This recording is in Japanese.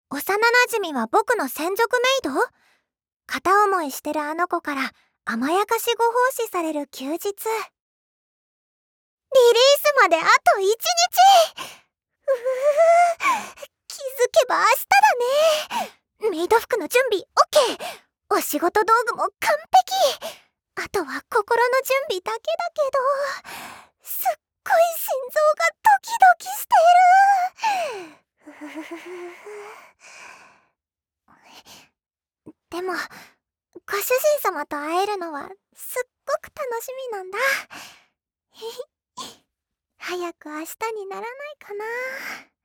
幼馴染は僕の専属メイド？片思いしてるあの子から甘やかしご奉仕される休日。リリースまであと1日。気づけば明日だね。メイド服の準備 OK。 お仕事道具も完璧。あとは心の準備だけだけど、すっごい心臓がドキドキしてる。でもご主人様と会えるのはすっごく楽しみなんだ。早く明日にならないかな。